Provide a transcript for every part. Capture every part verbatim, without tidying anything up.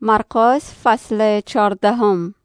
مرقس فصل چهاردهم.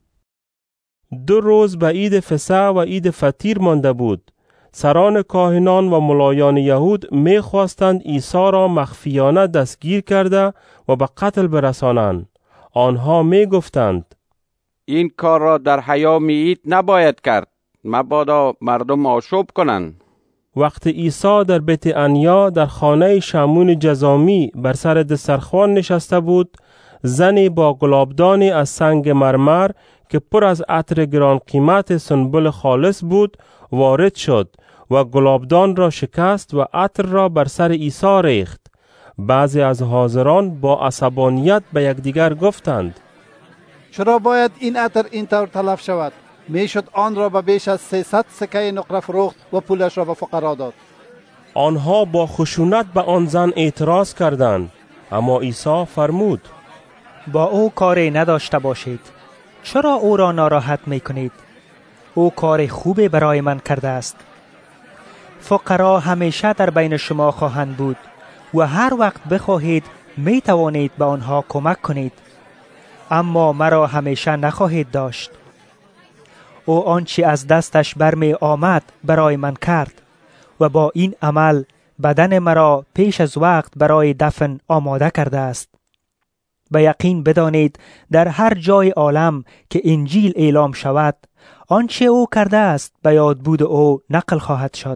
دو روز به عید فسح و عید فطیر مانده بود. سران کاهنان و ملایان یهود می خواستند عیسی را مخفیانه دستگیر کرده و به قتل برسانند. آنها می گفتند این کار را در حیام عید نباید کرد، مبادا مردم آشوب کنند. وقت عیسی در بیت عنیا در خانه شمعون جذامی بر سر دسترخوان نشسته بود، زنی با گلابدانی از سنگ مرمر که پر از عطر گران قیمت سنبل خالص بود وارد شد و گلابدان را شکست و عطر را بر سر عیسی ریخت. بعضی از حاضران با عصبانیت به یکدیگر گفتند چرا باید این عطر اینطور تلف شود؟ میشد آن را به بیش از سیصد سکه نقره فروخت و پولش را به فقرا داد. آنها با خشونت به آن زن اعتراض کردند، اما عیسی فرمود با او کاری نداشته باشید. چرا او را ناراحت می کنید؟ او کار خوبی برای من کرده است. فقرا همیشه در بین شما خواهند بود و هر وقت بخواهید می توانید به آنها کمک کنید، اما مرا همیشه نخواهید داشت. او آنچه از دستش برمی آمد برای من کرد و با این عمل بدن مرا پیش از وقت برای دفن آماده کرده است. به یقین بدانید در هر جای عالم که انجیل اعلام شود، آنچه او کرده است به یادبود او نقل خواهد شد.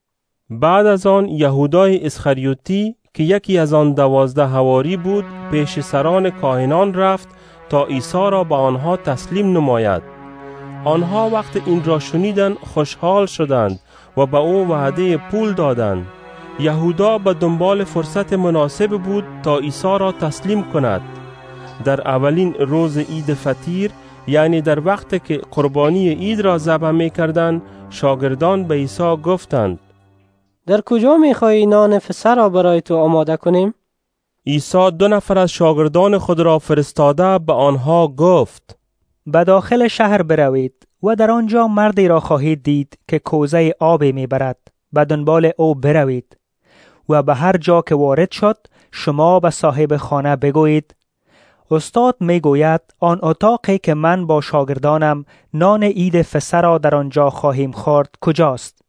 بعد از آن یهودای اسخریوتی که یکی از آن دوازده حواری بود پیش سران کاهنان رفت تا عیسی را به آنها تسلیم نماید. آنها وقت این را شنیدند خوشحال شدند و به او وعده پول دادند. یهودا به دنبال فرصت مناسب بود تا عیسی را تسلیم کند. در اولین روز عید فطیر، یعنی در وقت که قربانی عید را ذبح می‌کردند، شاگردان به عیسی گفتند در کجا می‌خواهی نان فسح را برای تو آماده کنیم؟ عیسی دو نفر از شاگردان خود را فرستاده به آنها گفت به داخل شهر بروید و در آنجا مردی را خواهید دید که کوزه آبی میبرد. به دنبال او بروید و به هر جا که وارد شد شما به صاحب خانه بگویید استاد میگوید آن اتاقی که من با شاگردانم نان عید فسح را در آنجا خواهیم خورد کجاست؟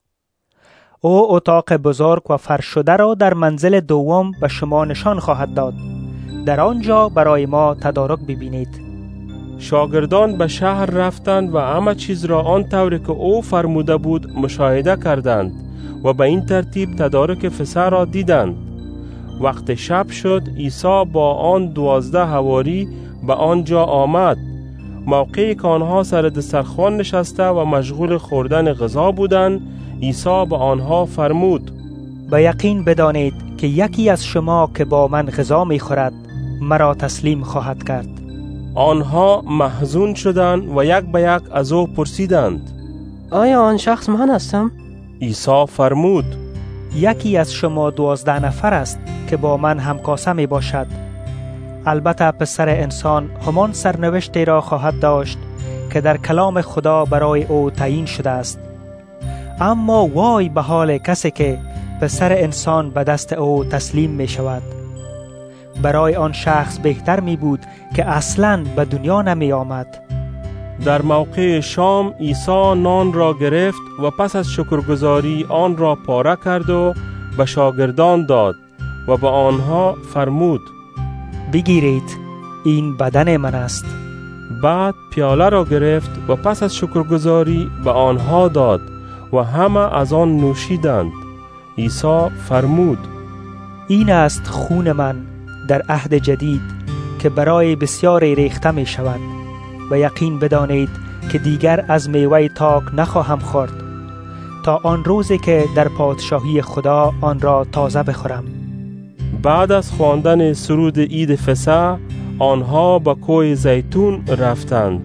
او اتاق بزرگ و فرش شده را در منزل دوم به شما نشان خواهد داد. در آنجا برای ما تدارک ببینید. شاگردان به شهر رفتند و همه چیز را آن طوری که او فرموده بود مشاهده کردند و به این ترتیب تدارک فسح را دیدند. وقت شب شد، عیسی با آن دوازده حواری به آنجا آمد. موقعی که آنها سر دسترخوان نشسته و مشغول خوردن غذا بودند، عیسی به آنها فرمود به یقین بدانید که یکی از شما که با من غذا می خورد مرا تسلیم خواهد کرد. آنها محزون شدند و یک به یک از او پرسیدند آیا آن شخص من هستم؟ عیسی فرمود یکی از شما دوازده نفر است که با من همکاسه می باشد. البته پسر انسان همان سرنوشتی را خواهد داشت که در کلام خدا برای او تعیین شده است. اما وای به حال کسی که پسر انسان به دست او تسلیم می شود. برای آن شخص بهتر می بود که اصلاً به دنیا نمی آمد. در موقع شام عیسی نان را گرفت و پس از شکرگزاری آن را پاره کرد و به شاگردان داد و به آنها فرمود بگیرید، این بدن من است. بعد پیاله را گرفت و پس از شکرگزاری به آنها داد و همه از آن نوشیدند. عیسی فرمود این است خون من در عهد جدید که برای بسیاری ریخته می شود. و یقین بدانید که دیگر از میوه تاک نخواهم خورد تا آن روزی که در پادشاهی خدا آن را تازه بخورم. بعد از خواندن سرود عید فسح آنها به کوه زیتون رفتند.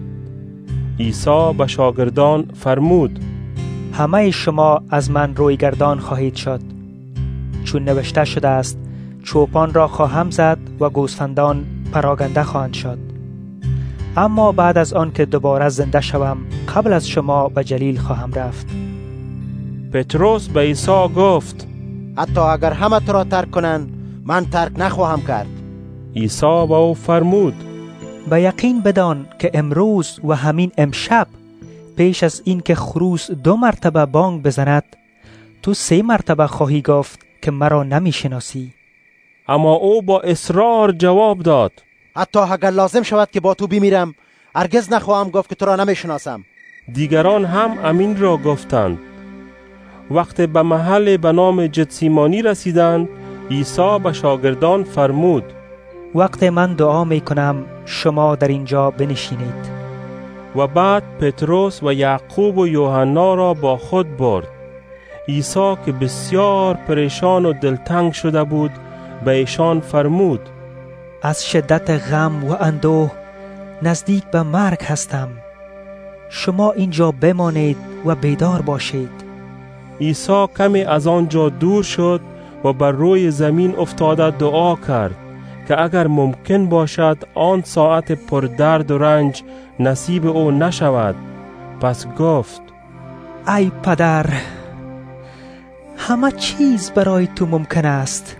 عیسی به شاگردان فرمود همه شما از من روی گردان خواهید شد، چون نوشته شده است چوپان را خواهم زد و گوسفندان پراگنده خواهند شد. اما بعد از آن که دوباره زنده شوم قبل از شما به جلیل خواهم رفت. پتروس به عیسی گفت حتی اگر همه تو را ترک کنند من ترک نخواهم کرد. عیسی به او فرمود به یقین بدان که امروز و همین امشب پیش از این که خروس دو مرتبه بانگ بزند تو سه مرتبه خواهی گفت که مرا نمی شناسی. اما او با اصرار جواب داد: حتی اگر لازم شود که با تو بمیرم هرگز نخواهم گفت که تو را نمی شناسم. دیگران هم امین را گفتند. وقت به محل به نام جتسیمانی رسیدند، عیسی به شاگردان فرمود: وقت من دعا می کنم شما در اینجا بنشینید. و بعد پتروس و یعقوب و یوحنا را با خود برد. عیسی که بسیار پریشان و دلتنگ شده بود به ایشان فرمود: از شدت غم و اندوه نزدیک به مرگ هستم. شما اینجا بمانید و بیدار باشید. عیسی کمی از آنجا دور شد و بر روی زمین افتاده دعا کرد که اگر ممکن باشد آن ساعت پر درد و رنج نصیب او نشود. پس گفت: ای پدر، همه چیز برای تو ممکن است.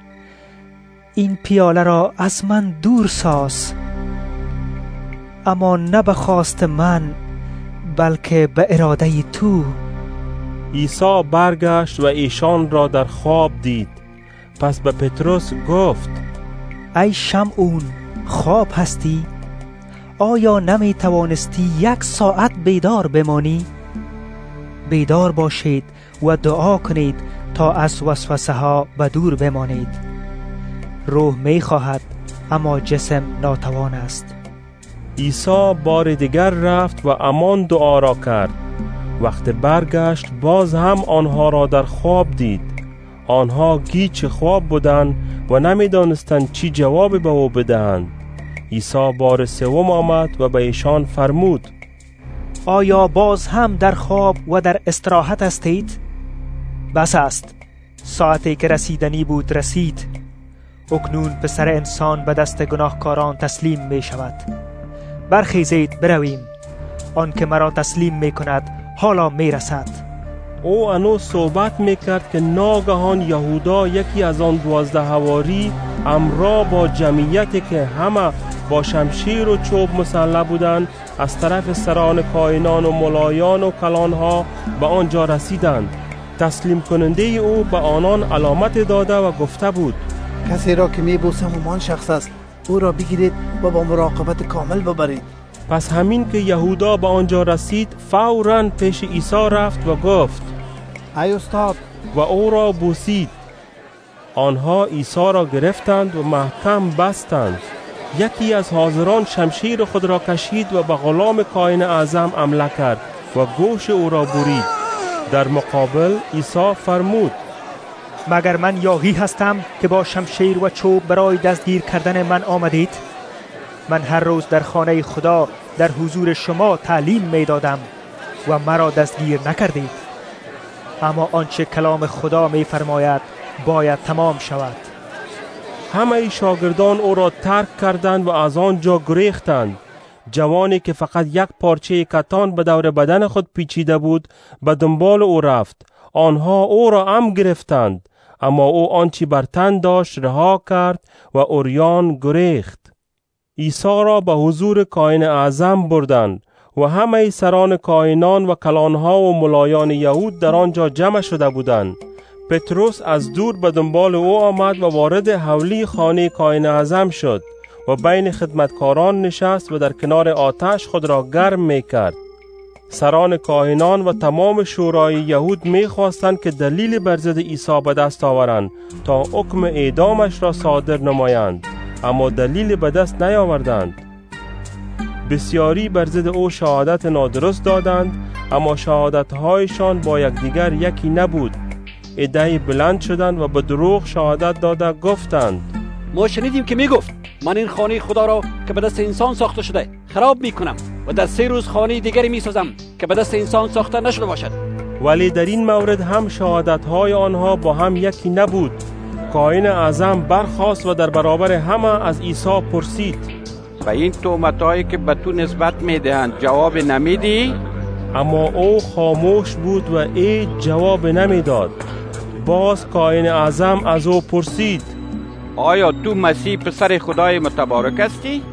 این پیاله را از من دور ساز، اما نه به خواست من بلکه به اراده تو. عیسی برگشت و ایشان را در خواب دید. پس به پتروس گفت: ای شمعون، خواب هستی؟ آیا نمی توانستی یک ساعت بیدار بمانی؟ بیدار باشید و دعا کنید تا از وسوسه ها به دور بمانید. روح می خواهد اما جسم ناتوان است. عیسی بار دیگر رفت و امان دعا را کرد. وقت برگشت باز هم آنها را در خواب دید. آنها گیج خواب بودند و نمی دانستند چی جواب به او بدهند. عیسی بار سوم آمد و به ایشان فرمود: آیا باز هم در خواب و در استراحت هستید؟ بس است، ساعتی که رسیدنی بود رسید. اکنون پسر انسان به دست گناهکاران تسلیم می شود. برخیزید برویم، آن که مرا تسلیم می کند حالا می رسد. او انو صحبت می کرد که ناگهان یهودا، یکی از آن دوازده حواری، امرا با جمعیتی که همه با شمشیر و چوب مسلح بودند از طرف سران کاهنان و ملایان و کلانها به آنجا رسیدند. تسلیم کننده او به آنان علامت داده و گفته بود: کسی را که می بوسم همان شخص است، او را بگیرید و با مراقبت کامل ببرید. پس همین که یهودا به آنجا رسید، فوراً پیش عیسی رفت و گفت: ای استاد، و او را بوسید. آنها عیسی را گرفتند و محکم بستند. یکی از حاضران شمشیر خود را کشید و به غلام کاهن اعظم حمله کرد و گوش او را برید. در مقابل عیسی فرمود: مگر من یاغی هستم که با شمشیر و چوب برای دستگیر کردن من آمدید؟ من هر روز در خانه خدا در حضور شما تعلیم می دادم و مرا دستگیر نکردید. اما آنچه کلام خدا می فرماید باید تمام شود. همه شاگردان او را ترک کردند و از آنجا گریختند. جوانی که فقط یک پارچه کتان به دور بدن خود پیچیده بود به دنبال او رفت. آنها او را هم گرفتند، اما او آنچه بر تن داشت رها کرد و عریان گریخت. عیسی را به حضور کاهن اعظم بردند و همه سران کاهنان و کلانها و ملایان یهود در آنجا جمع شده بودند. پتروس از دور به دنبال او آمد و وارد حولی خانه کاهن اعظم شد و بین خدمتکاران نشست و در کنار آتش خود را گرم می کرد. سران کاهنان و تمام شورای یهود می خواستند که دلیل بر ضد عیسی به دست آورند تا حکم اعدامش را صادر نمایند، اما دلیل به دست نیاوردند. بسیاری بر ضد او شهادت نادرست دادند، اما شهادت‌هایشان با یکدیگر یکی نبود. عده‌ای بلند شدند و به دروغ شهادت داده گفتند: ما شنیدیم که میگفت من این خانه خدا را که به دست انسان ساخته شده خراب میکنم و در سه روز خانه دیگری میسازم که به دست انسان ساخته نشده باشد. ولی در این مورد هم شهادت‌های آنها با هم یکی نبود. کاهن اعظم برخاست و در برابر همه از عیسی پرسید: و این تهمت‌هایی که به تو نسبت میدهند جواب نمیدی؟ اما او خاموش بود و ای جواب نمیداد. باز کاهن اعظم از او پرسید: آیا تو مسیح پسر خدای متبارک هستی؟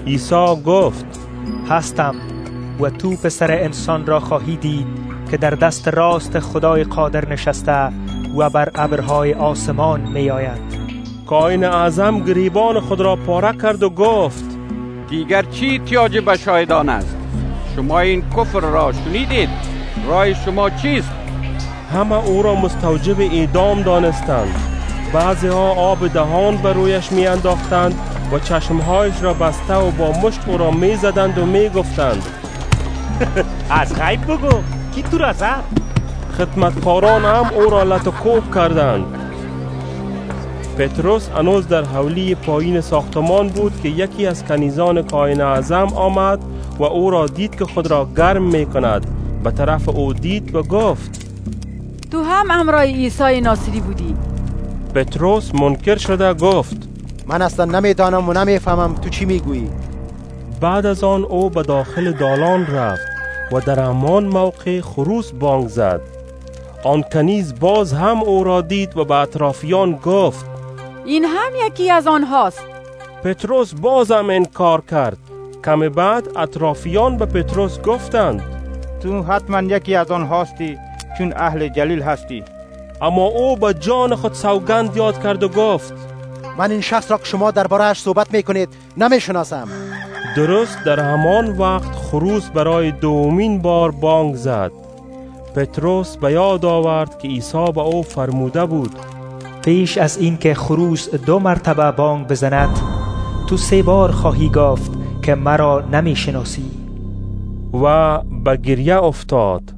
عیسی گفت هستم و تو پسر انسان را خواهی دید که در دست راست خدای قادر نشسته و بر ابرهای آسمان می آید. کاهن اعظم گریبان خود را پاره کرد و گفت دیگر چی احتیاج به شاهدان است؟ شما این کفر را شنیدید، رای شما چیست؟ همه او را مستوجب اعدام دانستند. بعضی ها آب دهان بر رویش می انداختند و چشمهایش را بسته و با مشت او را می زدند و می گفتند از غیب بگو کی تو را زد؟ خدمتکاران هم او را لت و کوب کردند. پتروس هنوز در حولی پایین ساختمان بود که یکی از کنیزان کاهن اعظم آمد و او را دید که خود را گرم می کند. به طرف او دید و گفت تو هم همراه عیسی ناصری بودی؟ پتروس منکر شده گفت من اصلا نمیدانم و نمیفهمم تو چی میگویی. بعد از آن او به داخل دالان رفت و در همان موقع خروس بانگ زد. آن کنیز باز هم او را دید و به اطرافیان گفت این هم یکی از آنهاست. پتروس باز هم انکار کرد. کم بعد اطرافیان به پتروس گفتند تو حتما یکی از آنهاستی، چون اهل جلیل هستی. اما او به جان خود سوگند یاد کرد و گفت من این شخص را که شما درباره‌اش صحبت میکنید نمیشناسم. درست در همان وقت خروس برای دومین بار بانگ زد. پتروس به یاد آورد که عیسی به او فرموده بود پیش از این که خروس دو مرتبه بانگ بزند تو سه بار خواهی گفت که مرا نمیشناسی. و به گریه افتاد.